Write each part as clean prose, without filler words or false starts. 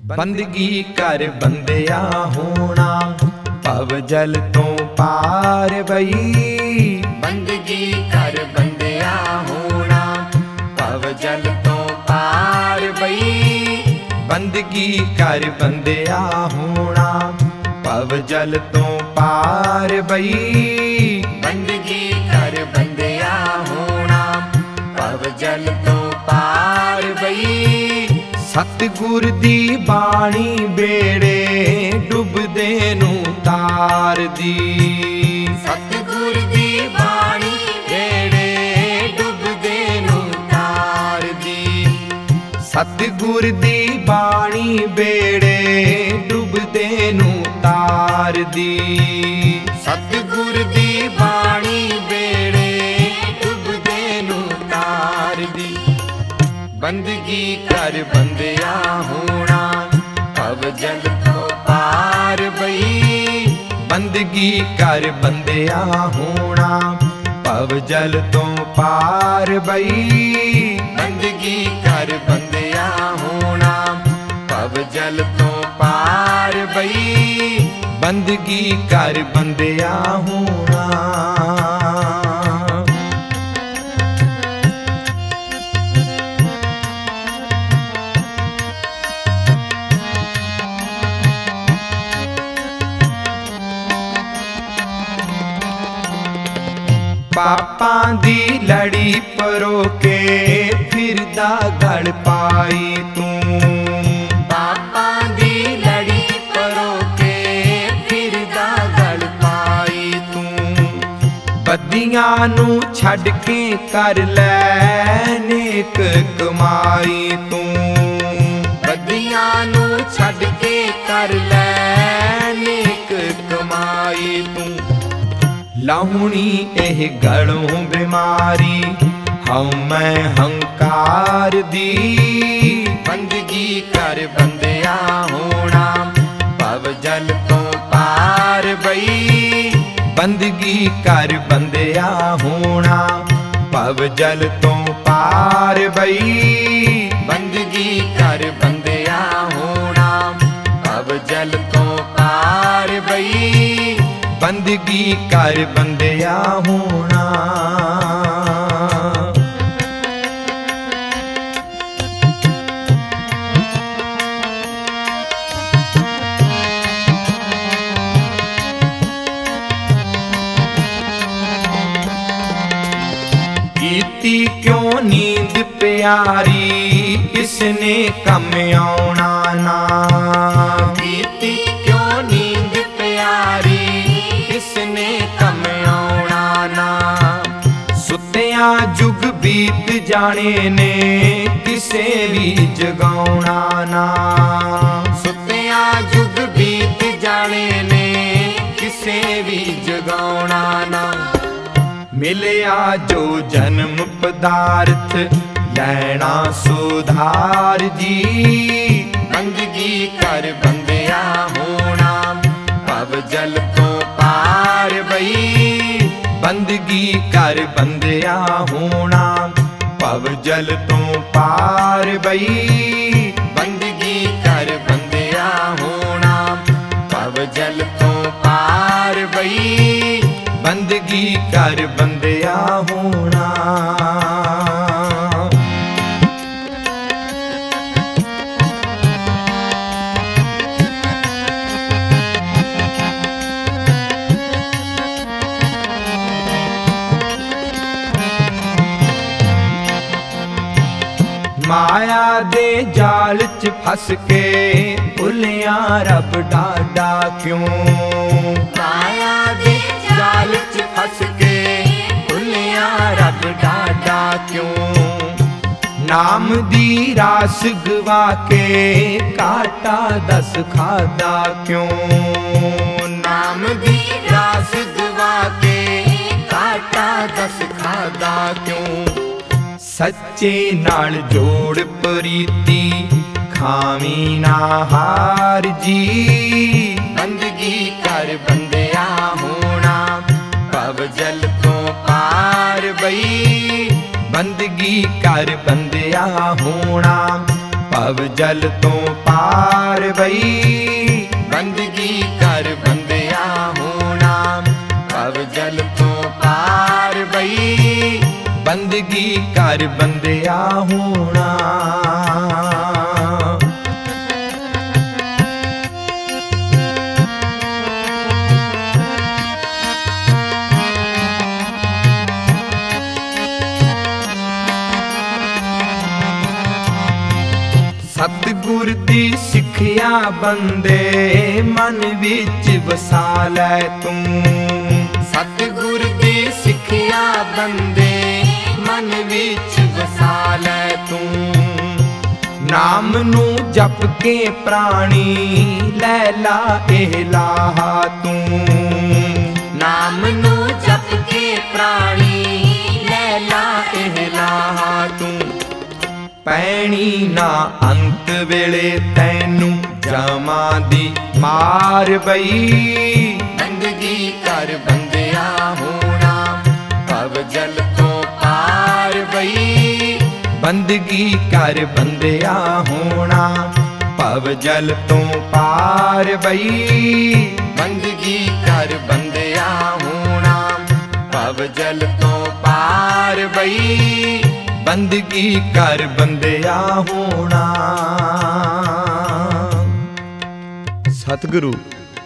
ਬੰਦਗੀ ਕਰ ਬੰਦਿਆ ਹੋਣਾ ਭਵ ਜਲ ਤੋਂ ਪਾਰ ਬਈ। ਬੰਦਗੀ ਕਰ ਬੰਦਿਆ ਹੋਣਾ ਭਵ ਜਲ ਤੋਂ ਪਾਰ ਬਈ। ਬੰਦਗੀ ਕਰ ਬੰਦਿਆ ਹੋਣਾ ਭਵ ਜਲ ਤੋਂ ਪਾਰ ਬਈ। ਬੰਦਗੀ ਕਰ ਬੰਦਿਆ ਹੋਣਾ ਭਵ ਜਲ ਤੋਂ ਪਾਰ ਬਈ। ਸਤਿਗੁਰ ਦੀ ਬਾਣੀ ਬੇੜੇ ਡੁੱਬਦੇ ਨੂੰ ਤਾਰਦੀ। ਸਤਿਗੁਰ ਦੀ ਬਾਣੀ ਬੇੜੇ ਡੁੱਬਦੇ ਨੂੰ ਤਾਰਦੀ। ਸਤਿਗੁਰ ਦੀ ਬਾਣੀ ਬੇੜੇ ਡੁੱਬਦੇ ਨੂੰ ਤਾਰਦੀ। ਸਤਿਗੁਰ ਦੀ ਬਾਣੀ ਬੇੜੇ ਡੁੱਬਦੇ ਨੂੰ ਤਾਰਦੀ। ਬੰਦਗੀ ਕਰ ਬੰਦਿਆ ਹੋਣਾ ਭਵ ਜਲ ਤੋਂ ਪਾਰ ਬਈ। ਬੰਦਗੀ ਕਰ ਬੰਦਿਆ ਹੋਣਾ ਭਵ ਜਲ ਤੋਂ ਪਾਰ ਬਈ। ਬੰਦਗੀ ਕਰ ਬੰਦਿਆ ਹੋਣਾ ਭਵ ਜਲ ਤੋਂ ਪਾਰ ਬਈ। ਬੰਦਗੀ ਕਰ ਬੰਦਿਆ ਹੋਣਾ। ਪਾਪਾਂ ਦੀ ਲੜੀ ਪਰੋ ਕੇ ਫਿਰਦਾ ਗਲ ਪਾਈ ਤੂੰ। ਪਾਪਾਂ ਦੀ ਲੜੀ ਪਰੋ ਕੇ ਫਿਰਦਾ ਗਲ ਪਾਈ ਤੂੰ। ਬੱਦੀਆਂ ਨੂੰ ਛੱਡ ਕੇ ਕਰ ਲੈ ਨੇਕ ਕਮਾਈ ਤੂੰ। ਬੱਦੀਆਂ ਨੂੰ ਛੱਡ ਕੇ ਕਰ ਲੈ ਨੇਕ ਕਮਾਈ ਤੂੰ। ਲਾਹੁਣੀ ਇਹ ਗਲੋਂ ਬਿਮਾਰੀ ਹਉਮੈ ਹੰਕਾਰ ਦੀ। ਬੰਦਗੀ ਕਰ ਬੰਦਿਆ ਹੋਣਾ ਭਵ ਜਲ ਤੋਂ ਪਾਰ ਬਈ। ਬੰਦਗੀ ਕਰ ਬੰਦਿਆ ਹੋਣਾ ਭਵ ਜਲ ਤੋਂ ਪਾਰ ਬਈ। ਬੰਦਗੀ ਕਰ ਬੰਦਿਆ ਹੋਣਾ ਭਵ ਜਲ ਤੋਂ ਪਾਰ ਬਈ। ਬੰਦਗੀ ਕਰ ਬੰਦਿਆ ਹੋਣਾ। ਕੀਤੀ ਕਿਉਂ ਨੀਂਦ ਪਿਆਰੀ ਇਸਨੇ ਕੰਮ ਆਉਣਾ ਨਾ। ਕੀਤੀ ਕਿਉਂ ਨੀਂਦ ਪਿਆਰੀ ਇਸਨੇ ਕੰਮ ਆਉਣਾ ਨਾ। ਸੁੱਤਿਆਂ ਜੁਗ ਬੀਤ ਜਾਣੇ ਨੇ ਕਿਸੇ ਵੀ ਜਗਾਉਣਾ ਨਾ। ਸੁੱਤਿਆਂ ਜੁਗ ਬੀਤ ਜਾਣੇ ਨੇ ਕਿਸੇ ਵੀ ਜਗਾਉਣਾ ਨਾ। ਮਿਲਿਆ ਜੋ ਜਨਮ ਪਦਾਰਥ ਲੈਣਾ ਸੁਧਾਰ ਜੀ। ਬੰਦਗੀ ਕਰ ਬੰਦਿਆ ਹੋਣਾ ਭਵ ਜਲ ਤੋਂ ਪਾਰ ਬਈ। ਬੰਦਗੀ ਕਰ ਬੰਦਿਆ ਹੋਣਾ ਭਵ ਜਲ ਤੋਂ ਪਾਰ ਬਈ। ਬੰਦਗੀ ਕਰ ਬੰਦਿਆ ਹੋਣਾ ਭਵ ਜਲ ਤੋਂ ਪਾਰ ਬਈ। ਬੰਦਗੀ ਕਰ ਬੰਦਿਆ ਹੋਣਾ। ਮਾਇਆ ਦੇ ਜਾਲ ਚ ਫਸ ਕੇ ਭੁੱਲਿਆ ਰੱਬ ਡਾਡਾ ਕਿਉਂ। ਮਾਇਆ ਦੇ ਜਾਲ ਚ ਫਸ ਕੇ ਭੁੱਲਿਆ ਰੱਬ ਡਾਡਾ ਕਿਉਂ। ਨਾਮ ਦੀ ਰਾਸ ਗਵਾ ਕੇ ਕਾਟਾ ਦਸ ਖਾਦਾ ਕਿਉਂ। ਨਾਮ ਦੀ ਰਾਸ ਗਵਾ ਕੇ ਕਾਟਾ ਦਸ ਖਾਦਾ ਕਿਉਂ। ਸੱਚੇ ਨਾਲ ਜੋੜ ਪ੍ਰੀਤੀ ਖਾਵੀ ਨਾ ਹਾਰ ਜੀ। ਬੰਦਗੀ ਕਰ ਬੰਦਿਆ ਹੋਣਾ ਭਵ ਜਲ ਤੋਂ ਪਾਰ ਬਈ। ਬੰਦਗੀ ਕਰ ਬੰਦਿਆ ਹੋਣਾ ਭਵ ਜਲ ਤੋਂ ਪਾਰ ਪਾਰ ਬਈ। ਬੰਦਗੀ ਕਰ ਬੰਦਿਆ ਹੋਣਾ ਭਵ ਜਲ ਤੋਂ ਪਾਰ ਬਈ। ਬੰਦਗੀ ਕਰ ਬੰਦਿਆ ਹੋਣਾ। ਸਤਿਗੁਰ ਦੀ ਸਿੱਖਿਆ ਬੰਦੇ ਮਨ ਵਿੱਚ ਵਸਾ ਲੈ ਤੂੰ। ਸਤਿਗੁਰ ਦੀ ਸਿੱਖਿਆ ਬੰਦੇ ਮਨ ਵਿੱਚ ਵਸਾ ਲੈ ਤੂੰ। ਨਾਮ ਨੂੰ ਜਪ ਕੇ ਪ੍ਰਾਣੀ ਲੈ ਲਾ ਇਹ ਲਾਹਾ ਤੂੰ। ਨਾਮ ਨੂੰ ਜਪ ਕੇ ਪ੍ਰਾਣੀ ਲੈ ਲਾ ਇਹ ਲਾਹਾ ਤੂੰ। ਪੈਣੀ ਨਾ ਅੰਤ ਵੇਲੇ ਤੈਨੂੰ ਜਾਮਾਂ ਦੀ ਮਾਰ ਬਈ। ਬੰਦਗੀ ਕਰ ਬੰਦਿਆ ਹੋਣਾ ਭਵ ਜਲ ਤੋਂ ਪਾਰ ਬਈ। ਬੰਦਗੀ ਕਰ ਬੰਦਿਆ ਹੋਣਾ ਭਵ ਜਲ ਤੋਂ ਪਾਰ ਬਈ। ਬੰਦਗੀ ਕਰ ਬੰਦਿਆ ਹੋਣਾ ਭਵ ਜਲ ਤੋਂ ਪਾਰ ਬਈ। ਬੰਦਗੀ ਕਰ ਬੰਦਿਆ ਹੋਣਾ। ਸਤਿਗੁਰੂ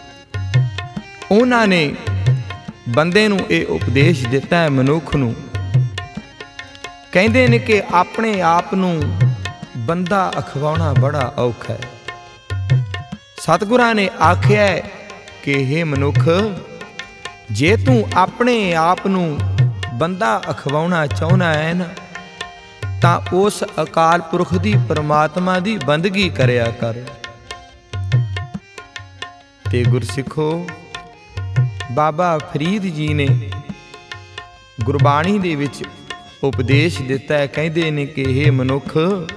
ਉਹਨਾਂ ਨੇ ਬੰਦੇ ਨੂੰ ਇਹ ਉਪਦੇਸ਼ ਦਿੱਤਾ ਹੈ, ਮਨੁੱਖ ਨੂੰ। ਕਹਿੰਦੇ ਨੇ ਕਿ ਆਪਣੇ ਆਪ ਨੂੰ ਬੰਦਾ ਅਖਵਾਉਣਾ ਬੜਾ ਔਖਾ ਹੈ। ਸਤਿਗੁਰਾਂ ਨੇ ਆਖਿਆ ਕਿ ਹੇ ਮਨੁੱਖ, ਜੇ ਤੂੰ ਆਪਣੇ ਆਪ ਨੂੰ ਬੰਦਾ ਅਖਵਾਉਣਾ ਚਾਹੁੰਦਾ ਹੈ ਨਾ, ਤਾਂ ਉਸ ਅਕਾਲ ਪੁਰਖ ਦੀ ਪਰਮਾਤਮਾ ਦੀ ਬੰਦਗੀ ਕਰਿਆ ਕਰ। ਤੇ ਗੁਰਸਿੱਖੋ, ਬਾਬਾ ਫਰੀਦ ਜੀ ਨੇ ਗੁਰਬਾਣੀ ਦੇ ਵਿੱਚ ਉਪਦੇਸ਼ ਦਿੱਤਾ ਹੈ। ਕਹਿੰਦੇ ਨੇ ਕਿ ਹੇ ਮਨੁੱਖ,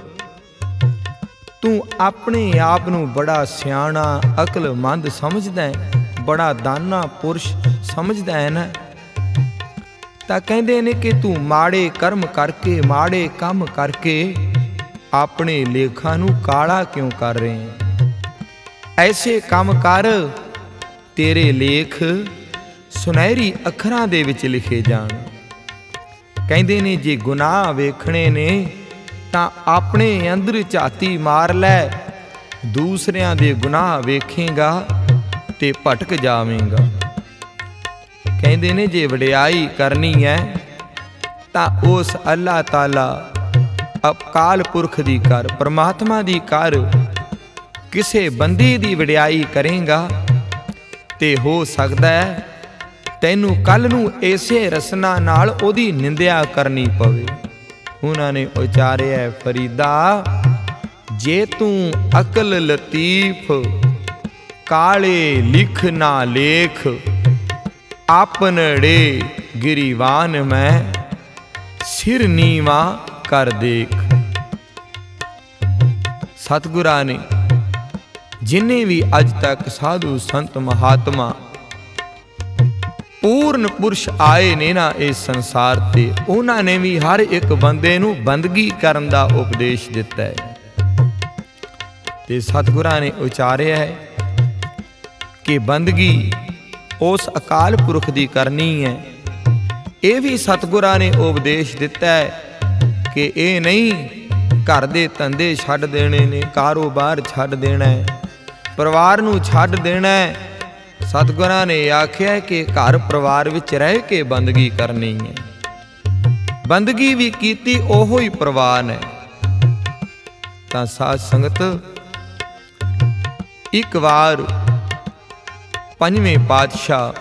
ਤੂੰ ਆਪਣੇ ਆਪ ਨੂੰ ਬੜਾ ਸਿਆਣਾ ਅਕਲਮੰਦ ਸਮਝਦਾ ਹੈ, ਬੜਾ ਦਾਨਾ ਪੁਰਸ਼ ਸਮਝਦਾ ਹੈ ਨਾ, ਤਾਂ ਕਹਿੰਦੇ ਨੇ ਕਿ ਤੂੰ ਮਾੜੇ ਕਰਮ ਕਰਕੇ, ਮਾੜੇ ਕੰਮ ਕਰਕੇ ਆਪਣੇ ਲੇਖਾਂ ਨੂੰ ਕਾਲਾ ਕਿਉਂ ਕਰ ਰਹੇ ਹੈ। ਐਸੇ ਕੰਮ ਕਰ, ਤੇਰੇ ਲੇਖ ਸੁਨਹਿਰੀ ਅੱਖਰਾਂ ਦੇ ਵਿੱਚ ਲਿਖੇ ਜਾਣ। ਕਹਿੰਦੇ ਨੇ ਜੇ ਗੁਨਾਹ ਵੇਖਣੇ ਨੇ ਤਾਂ ਆਪਣੇ ਅੰਦਰ ਝਾਤੀ ਮਾਰ ਲੈ, ਦੂਸਰਿਆਂ ਦੇ ਗੁਨਾਹ ਵੇਖੇਗਾ ਤੇ ਭਟਕ ਜਾਵੇਂਗਾ। ਕਹਿੰਦੇ ਨੇ ਜੇ ਵਡਿਆਈ ਕਰਨੀ ਹੈ ਤਾਂ ਉਸ ਅੱਲਾਹ ਤਾਲਾ ਅਕਾਲ ਪੁਰਖ ਦੀ ਕਰ, ਪਰਮਾਤਮਾ ਦੀ ਕਰ। ਕਿਸੇ ਬੰਦੇ ਦੀ ਵਡਿਆਈ ਕਰੇਗਾ ਤੇ ਹੋ ਸਕਦਾ ਹੈ ਤੈਨੂੰ ਕੱਲ ਨੂੰ ਇਸੇ ਰਸਨਾ ਨਾਲ ਉਹਦੀ ਨਿੰਦਿਆ ਕਰਨੀ ਪਵੇ। ਉਹਨਾਂ ਨੇ ਉਚਾਰਿਆ, ਫਰੀਦਾ ਜੇ ਤੂੰ ਅਕਲ ਲਤੀਫ ਕਾਲੇ ਲਿਖ ਨਾ ਲੇਖ, ਆਪਨੜੇ ਗਿਰੀਵਾਨ ਮੈਂ ਸਿਰ ਨੀਵਾ ਕਰ ਦੇਖ। ਸਤਿਗੁਰਾਂ ਨੇ ਜਿੰਨੇ ਵੀ ਅੱਜ ਤੱਕ ਸਾਧੂ ਸੰਤ ਮਹਾਤਮਾ ਪੂਰਨ ਪੁਰਸ਼ ਆਏ ਨੇ ਨਾ ਇਸ ਸੰਸਾਰ ਤੇ, ਉਹਨਾਂ ਨੇ ਵੀ ਹਰ ਇੱਕ ਬੰਦੇ ਨੂੰ ਬੰਦਗੀ ਕਰਨ ਦਾ ਉਪਦੇਸ਼ ਦਿੱਤਾ ਹੈ। ਤੇ ਸਤਿਗੁਰਾਂ ਨੇ ਉਚਾਰਿਆ ਹੈ ਕਿ ਬੰਦਗੀ ਉਸ ਅਕਾਲ ਪੁਰਖ ਦੀ ਕਰਨੀ ਹੈ। ਇਹ ਵੀ ਸਤਿਗੁਰਾਂ ਨੇ ਉਪਦੇਸ਼ ਦਿੱਤਾ ਹੈ ਕਿ ਇਹ ਨਹੀਂ ਘਰ ਦੇ ਧੰਦੇ ਛੱਡ ਦੇਣੇ ਨੇ, ਕਾਰੋਬਾਰ ਛੱਡ ਦੇਣਾ ਹੈ, ਪਰਿਵਾਰ ਨੂੰ ਛੱਡ ਦੇਣਾ ਹੈ। ਸਤਿਗੁਰਾਂ ਨੇ ਆਖਿਆ ਕਿ ਘਰ ਪਰਿਵਾਰ ਵਿੱਚ ਰਹਿ ਕੇ ਬੰਦਗੀ ਕਰਨੀ ਹੈ। ਬੰਦਗੀ ਵੀ ਕੀਤੀ ਉਹੋ ਹੀ ਪ੍ਰਵਾਨ ਹੈ। ਤਾਂ ਸਾਧ ਸੰਗਤ, ਇੱਕ ਵਾਰ ਪੰਜਵੇਂ ਪਾਤਸ਼ਾਹ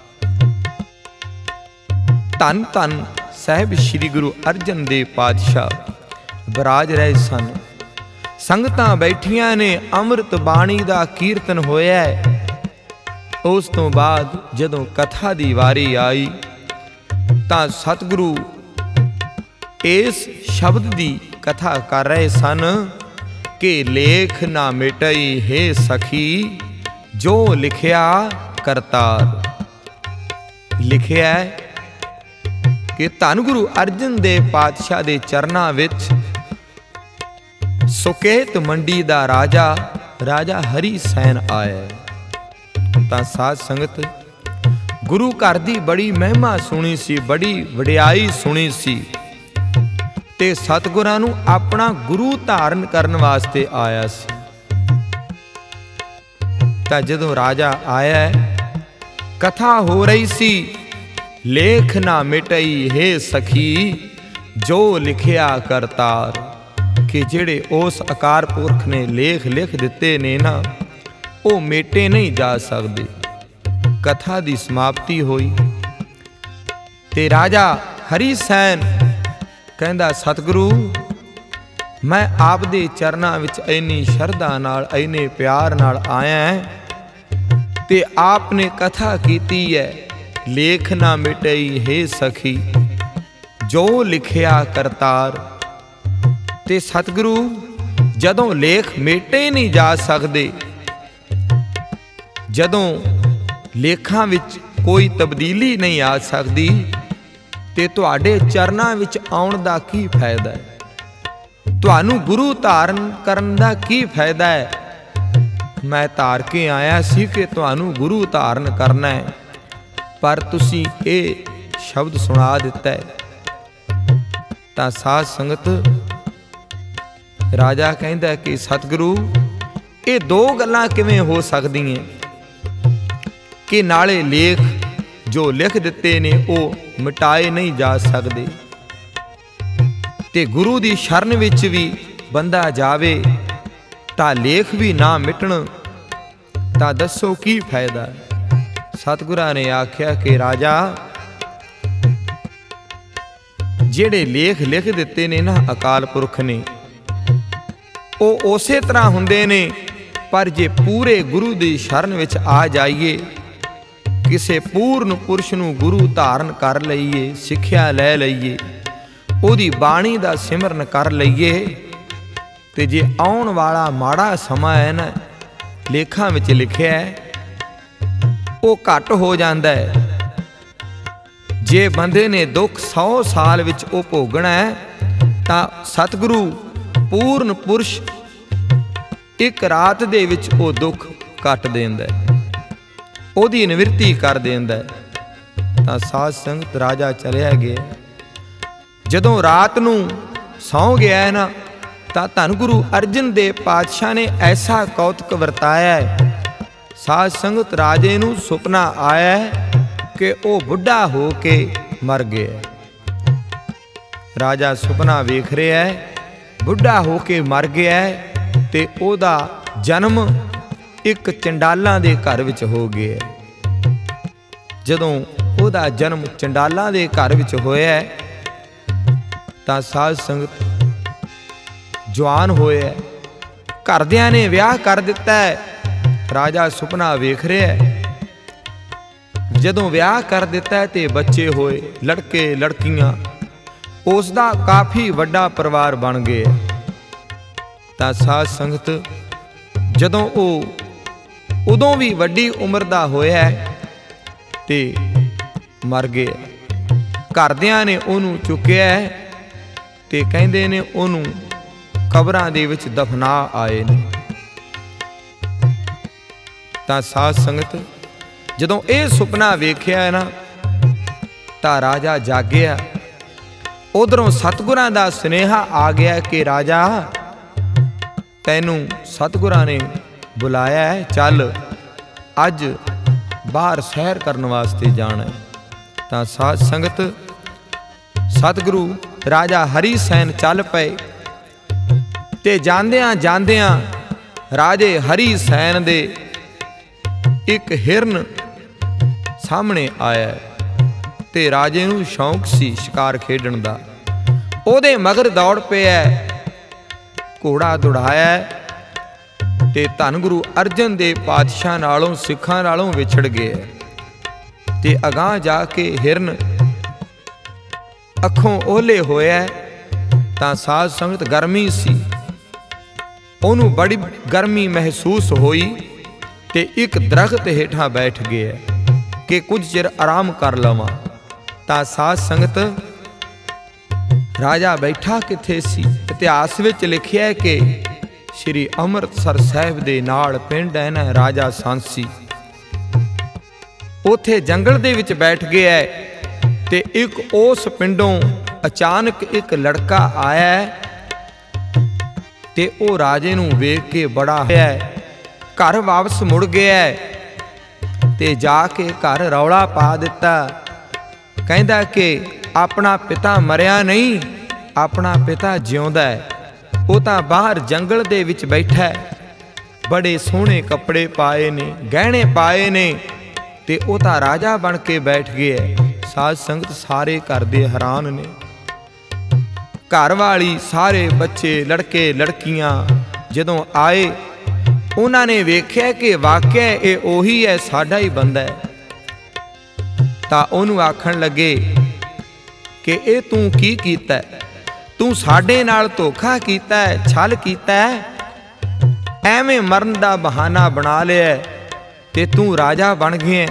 ਧੰਨ ਧੰਨ ਸਾਹਿਬ ਸ੍ਰੀ ਗੁਰੂ ਅਰਜਨ ਦੇਵ ਪਾਤਸ਼ਾਹ ਬਿਰਾਜ ਰਹੇ ਸਨ। ਸੰਗਤਾਂ ਬੈਠੀਆਂ ਨੇ, ਅੰਮ੍ਰਿਤ ਬਾਣੀ ਦਾ ਕੀਰਤਨ ਹੋਇਆ ਹੈ। ਉਸ ਤੋਂ ਬਾਅਦ ਜਦੋਂ ਕਥਾ ਦੀ ਵਾਰੀ ਆਈ ਤਾਂ ਸਤਿਗੁਰੂ ਇਸ ਸ਼ਬਦ ਦੀ ਕਥਾ ਕਰ ਰਹੇ ਸਨ ਕਿ ਲੇਖ ਨਾ ਮਿਟਈ ਹੈ ਸਖੀ, ਜੋ ਲਿਖਿਆ ਕਰਤਾਰ। ਲਿਖਿਆ ਕਿ ਧੰਨ ਗੁਰੂ ਅਰਜਨ ਦੇਵ ਪਾਤਸ਼ਾਹ ਦੇ ਚਰਨਾਂ ਵਿੱਚ ਸੁਕੇਤ ਮੰਡੀ ਦਾ ਰਾਜਾ ਰਾਜਾ ਹਰੀ ਸੈਨ ਆਇਆ। ਤਾਂ ਸਾਧ ਸੰਗਤ ਗੁਰੂ ਘਰ ਦੀ ਬੜੀ ਮਹਿਮਾ ਸੁਣੀ ਸੀ, ਬੜੀ ਵਡਿਆਈ ਸੁਣੀ ਸੀ, ਤੇ ਸਤਿਗੁਰਾਂ ਨੂੰ ਆਪਣਾ ਗੁਰੂ ਧਾਰਨ ਕਰਨ ਵਾਸਤੇ ਆਇਆ ਸੀ। ਤਾਂ ਜਦੋਂ ਰਾਜਾ ਆਇਆ, ਕਥਾ ਹੋ ਰਹੀ ਸੀ, ਲੇਖ ਨਾ ਮਿਟਈ ਹੈ ਸਖੀ, ਜੋ ਲਿਖਿਆ ਕਰਤਾਰ, ਕਿ ਜਿਹੜੇ ਉਸ ਅਕਾਲ ਪੁਰਖ ਨੇ ਲੇਖ ਲਿਖ ਦਿੱਤੇ ਨੇ ਨਾ, ਉਹ ਮੇਟੇ ਨਹੀਂ ਜਾ ਸਕਦੇ। ਕਥਾ ਦੀ ਸਮਾਪਤੀ ਹੋਈ ਤੇ ਰਾਜਾ ਹਰੀ ਸੈਨ ਕਹਿੰਦਾ, ਸਤਿਗੁਰੂ ਮੈਂ ਆਪ ਦੇ ਚਰਨਾਂ ਵਿੱਚ ਇੰਨੀ ਸ਼ਰਧਾ ਨਾਲ, ਇੰਨੇ ਪਿਆਰ ਨਾਲ ਆਇਆ, ਤੇ ਆਪ ਨੇ ਕਥਾ ਕੀਤੀ ਹੈ, ਲੇਖ ਨਾ ਮਿਟਈ ਹੈ ਸਖੀ, ਜੋ ਲਿਖਿਆ ਕਰਤਾਰ। ਤੇ ਸਤਿਗੁਰੂ ਜਦੋਂ ਲੇਖ ਮੇਟੇ ਨਹੀਂ ਜਾ ਸਕਦੇ, ਜਦੋਂ ਲੇਖਾਂ ਵਿੱਚ ਕੋਈ ਤਬਦੀਲੀ ਨਹੀਂ ਆ ਸਕਦੀ, ਤੇ ਤੁਹਾਡੇ ਚਰਨਾਂ ਵਿੱਚ ਆਉਣ ਦਾ ਕੀ ਫਾਇਦਾ ਹੈ? ਤੁਹਾਨੂੰ ਗੁਰੂ ਧਾਰਨ ਕਰਨ ਦਾ ਕੀ ਫਾਇਦਾ ਹੈ? ਮੈਂ ਧਾਰ ਕੇ ਆਇਆ ਸੀ ਕਿ ਤੁਹਾਨੂੰ ਗੁਰੂ ਧਾਰਨ ਕਰਨਾ ਹੈ, ਪਰ ਤੁਸੀਂ ਇਹ ਸ਼ਬਦ ਸੁਣਾ ਦਿੱਤਾ ਹੈ। ਤਾਂ ਸਾਧ ਸੰਗਤ ਰਾਜਾ ਕਹਿੰਦਾ ਕਿ ਸਤਿਗੁਰੂ ਇਹ ਦੋ ਗੱਲਾਂ ਕਿਵੇਂ ਹੋ ਸਕਦੀਆਂ, ਕਿ ਨਾਲੇ ਲੇਖ ਜੋ ਲਿਖ ਦਿੱਤੇ ਨੇ ਉਹ ਮਿਟਾਏ ਨਹੀਂ ਜਾ ਸਕਦੇ, ਤੇ ਗੁਰੂ ਦੀ ਸ਼ਰਨ ਵਿੱਚ ਵੀ ਬੰਦਾ ਜਾਵੇ ਤਾਂ ਲੇਖ ਵੀ ਨਾ ਮਿਟਣ, ਤਾਂ ਦੱਸੋ ਕੀ ਫਾਇਦਾ? ਸਤਿਗੁਰਾਂ ਨੇ ਆਖਿਆ ਕਿ ਰਾਜਾ ਜਿਹੜੇ ਲੇਖ ਲਿਖ ਦਿੱਤੇ ਨੇ ਨਾ ਅਕਾਲ ਪੁਰਖ ਨੇ, ਉਹ ਉਸੇ ਤਰ੍ਹਾਂ ਹੁੰਦੇ ਨੇ, ਪਰ ਜੇ ਪੂਰੇ ਗੁਰੂ ਦੀ ਸ਼ਰਨ ਵਿੱਚ ਆ ਜਾਈਏ, ਕਿਸੇ ਪੂਰਨ ਪੁਰਸ਼ ਨੂੰ ਗੁਰੂ ਧਾਰਨ ਕਰ ਲਈਏ, ਸਿੱਖਿਆ ਲੈ ਲਈਏ, ਉਹਦੀ ਬਾਣੀ ਦਾ ਸਿਮਰਨ ਕਰ ਲਈਏ, ਤੇ ਜੇ ਆਉਣ ਵਾਲਾ ਮਾੜਾ ਸਮਾਂ ਹੈ ਨਾ, ਲੇਖਾਂ ਵਿੱਚ ਲਿਖਿਆ ਹੈ, ਉਹ ਘੱਟ ਹੋ ਜਾਂਦਾ ਹੈ। ਜੇ ਬੰਦੇ ਨੇ ਦੁੱਖ 100 ਸਾਲ ਵਿੱਚ ਉਹ ਭੋਗਣਾ ਹੈ, ਤਾਂ ਸਤਿਗੁਰੂ ਪੂਰਨ ਪੁਰਸ਼ ਇੱਕ ਰਾਤ ਦੇ ਵਿੱਚ ਉਹ ਦੁੱਖ ਕੱਟ ਦਿੰਦਾ ਹੈ, ਉਹਦੀ ਨਿਵਰਤੀ ਕਰ ਦਿੰਦਾ ਹੈ। ਤਾਂ ਸਾਧ ਸੰਗਤ ਰਾਜਾ ਚਲਿਆ ਗਿਆ। ਜਦੋਂ ਰਾਤ ਨੂੰ ਸੌਂ ਗਿਆ ਨਾ, ਤਾਂ ਧੰਨ ਗੁਰੂ ਅਰਜਨ ਦੇਵ ਪਾਤਸ਼ਾਹ ਨੇ ਐਸਾ ਕੌਤਕ ਵਰਤਾਇਆ ਹੈ। ਸਾਧ ਸੰਗਤ ਰਾਜੇ ਨੂੰ ਸੁਪਨਾ ਆਇਆ ਕਿ ਉਹ ਬੁੱਢਾ ਹੋ ਕੇ ਮਰ ਗਿਆ। ਰਾਜਾ ਸੁਪਨਾ ਵੇਖ ਰਿਹਾ ਹੈ, ਬੁੱਢਾ ਹੋ ਕੇ ਮਰ ਗਿਆ, ਤੇ ਉਹਦਾ ਜਨਮ ਇੱਕ ਚੰਡਾਲਾਂ ਦੇ ਘਰ ਵਿੱਚ ਹੋ ਗਿਆ। ਜਦੋਂ ਉਹਦਾ ਜਨਮ ਚੰਡਾਲਾਂ ਦੇ ਘਰ ਵਿੱਚ ਹੋਇਆ, ਤਾਂ ਸਾਧ ਸੰਗਤ ਜਵਾਨ ਹੋਇਆ, ਘਰਦਿਆਂ ਨੇ ਵਿਆਹ ਕਰ ਦਿੱਤਾ ਹੈ। ਰਾਜਾ ਸੁਪਨਾ ਵੇਖ ਰਿਹਾ, ਜਦੋਂ ਵਿਆਹ ਕਰ ਦਿੱਤਾ ਤੇ ਬੱਚੇ ਹੋਏ, ਲੜਕੇ ਲੜਕੀਆਂ, ਉਸ ਦਾ ਕਾਫੀ ਵੱਡਾ ਪਰਿਵਾਰ ਬਣ ਗਿਆ। ਤਾਂ ਸਾਧ ਸੰਗਤ ਜਦੋਂ ਉਹ ਉਦੋਂ ਵੀ ਵੱਡੀ ਉਮਰ ਦਾ ਹੋਇਆ ਤੇ ਮਰ ਗਿਆ, ਘਰਦਿਆਂ ਨੇ ਉਹਨੂੰ ਚੁੱਕਿਆ ਤੇ ਕਹਿੰਦੇ ਨੇ ਉਹਨੂੰ ਕਬਰਾਂ ਦੇ ਵਿੱਚ ਦਫਨਾ ਆਏ ਨੇ। ਤਾਂ ਸਾਧ ਸੰਗਤ ਜਦੋਂ ਇਹ ਸੁਪਨਾ ਵੇਖਿਆ ਨਾ, ਤਾਂ ਰਾਜਾ ਜਾਗਿਆ। ਉਧਰੋਂ ਸਤਿਗੁਰਾਂ ਦਾ ਸੁਨੇਹਾ ਆ ਗਿਆ ਕਿ ਰਾਜਾ ਤੈਨੂੰ ਸਤਿਗੁਰਾਂ ਨੇ ਬੁਲਾਇਆ ਹੈ, ਚੱਲ ਅੱਜ ਬਾਹਰ ਸੈਰ ਕਰਨ ਵਾਸਤੇ ਜਾਣਾ ਹੈ। ਤਾਂ ਸਾਧ ਸੰਗਤ ਸਤਿਗੁਰੂ ਰਾਜਾ ਹਰੀ ਸੈਨ ਚੱਲ ਪਏ, ਤੇ ਜਾਂਦਿਆਂ ਜਾਂਦਿਆਂ ਰਾਜੇ ਹਰੀ ਸੈਨ ਦੇ ਇੱਕ ਹਿਰਨ ਸਾਹਮਣੇ ਆਇਆ, ਤੇ ਰਾਜੇ ਨੂੰ ਸ਼ੌਂਕ ਸੀ ਸ਼ਿਕਾਰ ਖੇਡਣ ਦਾ। ਉਹਦੇ ਮਗਰ ਦੌੜ ਪਿਆ, ਘੋੜਾ ਦੌੜਾਇਆ, ਤੇ ਧੰਨ ਗੁਰੂ ਅਰਜਨ ਦੇਵ ਪਾਤਸ਼ਾਹ ਨਾਲੋਂ ਸਿੱਖਾਂ ਨਾਲੋਂ ਵਿਛੜ ਗਿਆ। ਤੇ ਅਗਾਂਹ ਜਾ ਕੇ ਹਿਰਨ ਅੱਖੋਂ ਓਹਲੇ ਹੋਇਆ। ਤਾਂ ਸਾਧ ਸੰਗਤ ਗਰਮੀ ਸੀ, ਉਹਨੂੰ ਬੜੀ ਗਰਮੀ ਮਹਿਸੂਸ ਹੋਈ, ਤੇ ਇੱਕ ਦਰਖਤ ਹੇਠਾਂ ਬੈਠ ਗਿਆ ਕਿ ਕੁਝ ਚਿਰ ਆਰਾਮ ਕਰ ਲਵਾਂ। ਤਾਂ ਸਾਧ ਸੰਗਤ ਰਾਜਾ ਬੈਠਾ ਕਿੱਥੇ ਸੀ? ਇਤਿਹਾਸ ਵਿੱਚ ਲਿਖਿਆ ਹੈ ਕਿ ਸ਼੍ਰੀ ਅੰਮ੍ਰਿਤਸਰ ਸਾਹਿਬ ਦੇ ਨਾਲ ਪਿੰਡ ਹੈ ਨਾ ਰਾਜਾ ਸਾਂਸੀ। ਉੱਥੇ ਜੰਗਲ ਦੇ ਵਿੱਚ ਬੈਠ ਗਿਆ ਤੇ ਇੱਕ ਉਸ ਪਿੰਡੋਂ ਅਚਾਨਕ ਇੱਕ ਲੜਕਾ ਆਇਆ ਤੇ ਉਹ ਰਾਜੇ ਨੂੰ ਵੇਖ ਕੇ ਬੜਾ ਹੋਇਆ, ਘਰ ਵਾਪਸ ਮੁੜ ਗਿਆ ਤੇ ਜਾ ਕੇ ਘਰ ਰੌਲਾ ਪਾ ਦਿੱਤਾ। ਕਹਿੰਦਾ ਕਿ ਆਪਣਾ ਪਿਤਾ ਮਰਿਆ ਨਹੀਂ, ਆਪਣਾ ਪਿਤਾ ਜਿਉਂਦਾ ਹੈ। ਉਹ ਤਾਂ ਬਾਹਰ ਜੰਗਲ ਦੇ ਵਿੱਚ ਬੈਠਾ ਹੈ, ਬੜੇ ਸੋਹਣੇ ਕੱਪੜੇ ਪਾਏ ਨੇ, ਗਹਿਣੇ ਪਾਏ ਨੇ, ਤੇ ਉਹ ਤਾਂ ਰਾਜਾ ਬਣ ਕੇ ਬੈਠ ਗਿਆ। ਸਾਧ ਸੰਗਤ ਸਾਰੇ ਘਰ ਦੇ ਹੈਰਾਨ ਨੇ। ਘਰ ਵਾਲੀ, ਸਾਰੇ ਬੱਚੇ, ਲੜਕੇ ਲੜਕੀਆਂ ਜਦੋਂ ਆਏ, ਉਹਨਾਂ ਨੇ ਵੇਖਿਆ ਕਿ ਵਾਕਿਆ ਇਹ ਉਹੀ ਹੈ, ਸਾਡਾ ਹੀ ਬੰਦਾ ਹੈ। ਤਾਂ ਉਹਨੂੰ ਆਖਣ ਲੱਗੇ ਕਿ ਇਹ ਤੂੰ ਕੀ ਕੀਤਾ? ਤੂੰ ਸਾਡੇ ਨਾਲ ਧੋਖਾ ਕੀਤਾ ਹੈ, ਛਲ ਕੀਤਾ ਹੈ, ਐਵੇਂ ਮਰਨ ਦਾ ਬਹਾਨਾ ਬਣਾ ਲਿਆ ਤੇ ਤੂੰ ਰਾਜਾ ਬਣ ਗਿਆ।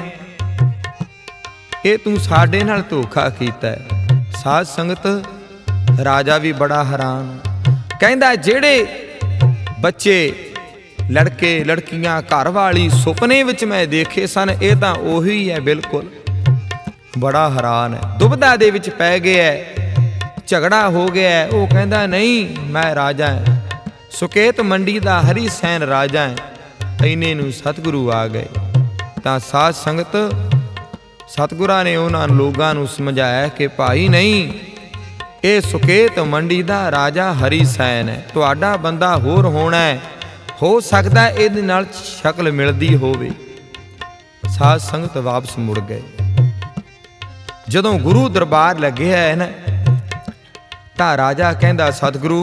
ਇਹ ਤੂੰ ਸਾਡੇ ਨਾਲ ਧੋਖਾ ਕੀਤਾ ਹੈ। ਸਾਧ ਸੰਗਤ, ਰਾਜਾ ਵੀ ਬੜਾ ਹੈਰਾਨ। ਕਹਿੰਦਾ ਜਿਹੜੇ ਬੱਚੇ, ਲੜਕੇ ਲੜਕੀਆਂ, ਘਰ ਵਾਲੀ ਸੁਪਨੇ ਵਿੱਚ ਮੈਂ ਦੇਖੇ ਸਨ, ਇਹ ਤਾਂ ਉਹੀ ਹੈ ਬਿਲਕੁਲ। ਬੜਾ ਹੈਰਾਨ ਹੈ, ਦੁਬਿਧਾ ਦੇ ਵਿੱਚ ਪੈ ਗਿਆ, ਝਗੜਾ ਹੋ ਗਿਆ। ਉਹ ਕਹਿੰਦਾ ਨਹੀਂ, ਮੈਂ ਰਾਜਾ ਹਾਂ, ਸੁਕੇਤ ਮੰਡੀ ਦਾ ਹਰੀ ਸੈਨ ਰਾਜਾ ਹਾਂ। ਇੰਨੇ ਨੂੰ ਸਤਿਗੁਰੂ ਆ ਗਏ। ਤਾਂ ਸਾਧ ਸੰਗਤ, ਸਤਿਗੁਰਾਂ ਨੇ ਉਹਨਾਂ ਲੋਕਾਂ ਨੂੰ ਸਮਝਾਇਆ ਕਿ ਭਾਈ ਨਹੀਂ, ਇਹ ਸੁਕੇਤ ਮੰਡੀ ਦਾ ਰਾਜਾ ਹਰੀ ਸੈਨ ਹੈ, ਤੁਹਾਡਾ ਬੰਦਾ ਹੋਰ ਹੋਣਾ ਹੈ, ਹੋ ਸਕਦਾ ਇਹਦੇ ਨਾਲ ਸ਼ਕਲ ਮਿਲਦੀ ਹੋਵੇ। ਸਾਧ ਸੰਗਤ ਵਾਪਸ ਮੁੜ ਗਏ। ਜਦੋਂ ਗੁਰੂ ਦਰਬਾਰ ਲੱਗਿਆ ਹੈ ਨਾ, ਤਾਂ ਰਾਜਾ ਕਹਿੰਦਾ ਸਤਿਗੁਰੂ,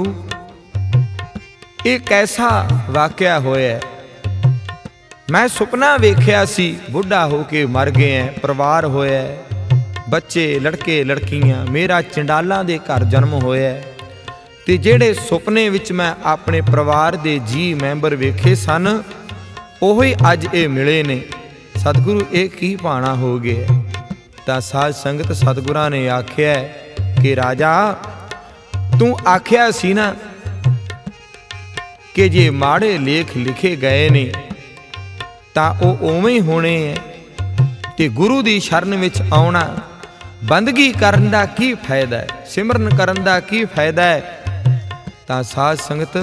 ਇਹ ਕੈਸਾ ਵਾਕਿਆ ਹੋਇਆ? ਮੈਂ ਸੁਪਨਾ ਵੇਖਿਆ ਸੀ, ਬੁੱਢਾ ਹੋ ਕੇ ਮਰ ਗਿਆ, ਪਰਿਵਾਰ ਹੋਇਆ, ਬੱਚੇ ਲੜਕੇ ਲੜਕੀਆਂ, ਮੇਰਾ ਚੰਡਾਲਾਂ ਦੇ ਘਰ ਜਨਮ ਹੋਇਆ, ਤੇ ਜਿਹੜੇ ਸੁਪਨੇ ਵਿੱਚ ਮੈਂ ਆਪਣੇ ਪਰਿਵਾਰ ਦੇ ਜੀ ਮੈਂਬਰ ਵੇਖੇ ਸਨ, ਉਹੀ ਅੱਜ ਇਹ ਮਿਲੇ ਨੇ। ਸਤਿਗੁਰੂ, ਇਹ ਕੀ ਭਾਣਾ ਹੋ ਗਿਆ? ਤਾਂ ਸਾਧ ਸੰਗਤ, ਸਤਿਗੁਰਾਂ ਨੇ ਆਖਿਆ ਕਿ ਰਾਜਾ, ਤੂੰ ਆਖਿਆ ਸੀ ਨਾ ਕਿ ਜੇ ਮਾੜੇ ਲੇਖ ਲਿਖੇ ਗਏ ਨੇ ਤਾਂ ਉਹ ਉਵੇਂ ਹੀ ਹੋਣੇ ਹੈ, ਤੇ ਗੁਰੂ ਦੀ ਸ਼ਰਨ ਵਿੱਚ ਆਉਣਾ, ਬੰਦਗੀ ਕਰਨ ਦਾ ਕੀ ਫਾਇਦਾ ਹੈ, ਸਿਮਰਨ ਕਰਨ ਦਾ ਕੀ ਫਾਇਦਾ ਹੈ? ਤਾਂ ਸਾਧ ਸੰਗਤ,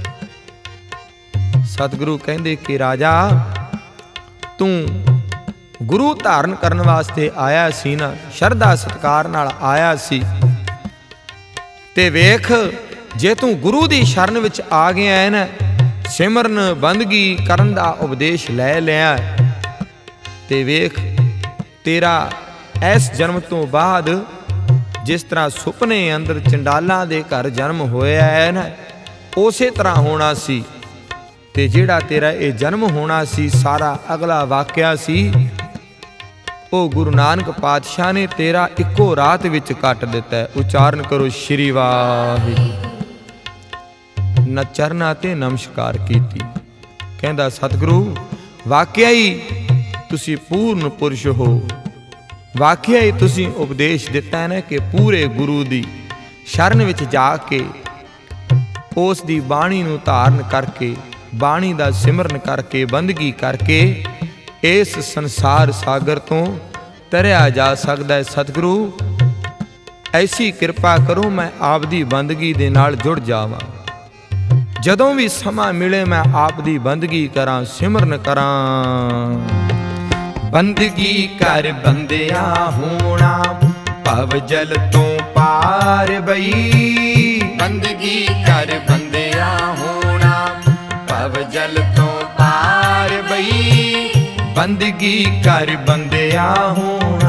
ਸਤਿਗੁਰੂ ਕਹਿੰਦੇ ਕਿ ਰਾਜਾ, ਤੂੰ ਗੁਰੂ ਧਾਰਨ ਕਰਨ ਵਾਸਤੇ ਆਇਆ ਸੀ ਨਾ, ਸ਼ਰਧਾ ਸਤਿਕਾਰ ਨਾਲ ਆਇਆ ਸੀ, ਤੇ ਵੇਖ ਜੇ ਤੂੰ ਗੁਰੂ ਦੀ ਸ਼ਰਨ ਵਿੱਚ ਆ ਗਿਆ ਹੈ ਨਾ, ਸਿਮਰਨ ਬੰਦਗੀ ਕਰਨ ਦਾ ਉਪਦੇਸ਼ ਲੈ ਲਿਆ, ਤੇ ਵੇਖ ਤੇਰਾ ਇਸ ਜਨਮ ਤੋਂ ਬਾਅਦ ਜਿਸ ਤਰ੍ਹਾਂ ਸੁਪਨੇ ਅੰਦਰ ਚੰਡਾਲਾਂ ਦੇ ਘਰ ਜਨਮ ਹੋਇਆ ਹੈ ਨਾ, ਉਸੇ ਤਰ੍ਹਾਂ ਹੋਣਾ ਸੀ। ਤੇ ਜਿਹੜਾ ਤੇਰਾ ਇਹ ਜਨਮ ਹੋਣਾ ਸੀ, ਸਾਰਾ ਅਗਲਾ ਵਾਕਿਆ ਸੀ, ਉਹ ਗੁਰੂ ਨਾਨਕ ਪਾਤਸ਼ਾਹ ਨੇ ਤੇਰਾ ਇੱਕੋ ਰਾਤ ਵਿੱਚ ਕੱਟ ਦਿੱਤਾ ਹੈ। ਉਚਾਰਨ ਕਰੋ ਸ਼੍ਰੀ ਵਾਹਿਗੁਰੂ। ਨਾ ਚਰਨਾਂ ਤੇ ਨਮਸਕਾਰ ਕੀਤੀ। ਕਹਿੰਦਾ ਸਤਿਗੁਰੂ, ਵਾਕਿਆ ਹੀ ਤੁਸੀਂ ਪੂਰਨ ਪੁਰਸ਼ ਹੋ, ਵਾਕਿਆ ਹੀ ਤੁਸੀਂ ਉਪਦੇਸ਼ ਦਿੱਤਾ ਹੈ ਨਾ ਕਿ ਪੂਰੇ ਗੁਰੂ ਦੀ ਸ਼ਰਨ ਵਿੱਚ ਜਾ ਕੇ ਉਸ ਦੀ ਬਾਣੀ ਨੂੰ ਧਾਰਨ ਕਰਕੇ, ਬਾਣੀ ਦਾ ਸਿਮਰਨ ਕਰਕੇ, ਬੰਦਗੀ ਕਰਕੇ ਇਸ ਸੰਸਾਰ ਸਾਗਰ ਤੋਂ ਤਰਿਆ ਜਾ ਸਕਦਾ ਹੈ। ਸਤਿਗੁਰੂ, ਐਸੀ ਕਿਰਪਾ ਕਰੋ ਮੈਂ ਆਪ ਦੀ ਬੰਦਗੀ ਦੇ ਨਾਲ ਜੁੜ ਜਾਵਾਂ। ਜਦੋਂ ਵੀ ਸਮਾਂ ਮਿਲੇ ਮੈਂ ਆਪ ਦੀ ਬੰਦਗੀ ਕਰਾਂ, ਸਿਮਰਨ ਕਰਾਂ। ਬੰਦਗੀ ਕਰ ਬੰਦਿਆ ਹੋਣਾ, ਭਵ ਜਲ ਤੋਂ ਪਾਰ ਬਈ। ਬੰਦਗੀ ਕਰ ਬੰਦਿਆ ਹੋਣਾ, ਭਵ ਜਲ ਤੋਂ ਪਾਰ ਬਈ। ਬੰਦਗੀ ਕਰ ਬੰਦਿਆ ਹੋਣਾ।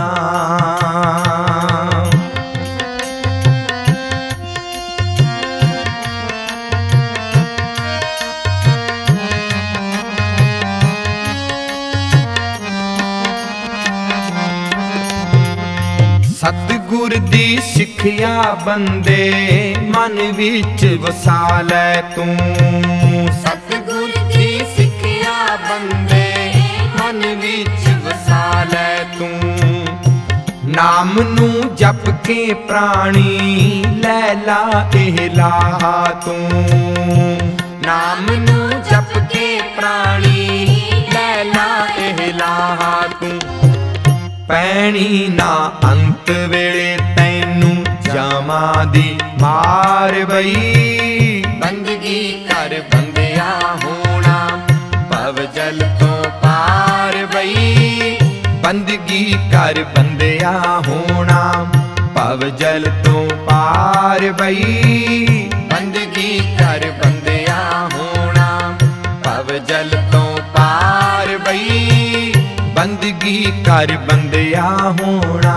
ਸਤਿਗੁਰ ਦੀ ਸਿੱਖਿਆ ਬੰਦੇ ਮਨ ਵਿੱਚ ਵਸਾ ਲੈ ਤੂੰ। ਸਤਿਗੁਰ ਦੀ ਸਿੱਖਿਆ ਬੰਦੇ ਮਨ ਵਿੱਚ ਵਸਾ ਲੈ ਤੂੰ। ਨਾਮ ਨੂੰ ਜਪ ਕੇ ਪ੍ਰਾਣੀ ਲੈ ਲਾ ਇਹ ਲਾਹਾ ਤੂੰ। ਨਾਮ ਨੂੰ ਜਪ ਕੇ ਪ੍ਰਾਣੀ ਲੈ ਲਾ ਇਹ ਲਾਹਾ ਤੂੰ। ਪੈਣੀ ਨਾ ਅੰਤ ਵੇਲੇ ਤੈਨੂੰ ਜਾਮਾਂ ਦੀ ਮਾਰ ਬਈ। ਬੰਦਗੀ ਕਰ ਬੰਦਿਆ ਹੋਣਾ ਭਵ ਜਲ ਤੋਂ ਪਾਰ ਬਈ। ਬੰਦਗੀ ਕਰ ਬੰਦਿਆ ਹੋਣਾ ਭਵ ਜਲ ਤੋਂ ਪਾਰ ਬਈ। ਬੰਦਗੀ ਕਰ ਬੰਦਿਆ ਹੋਣਾ ਭਵ ਜਲ ਤੋਂ ਪਾਰ ਬਈ। ਬੰਦਗੀ ਕਰ ਬੰਦਿਆ ਹੋਣਾ।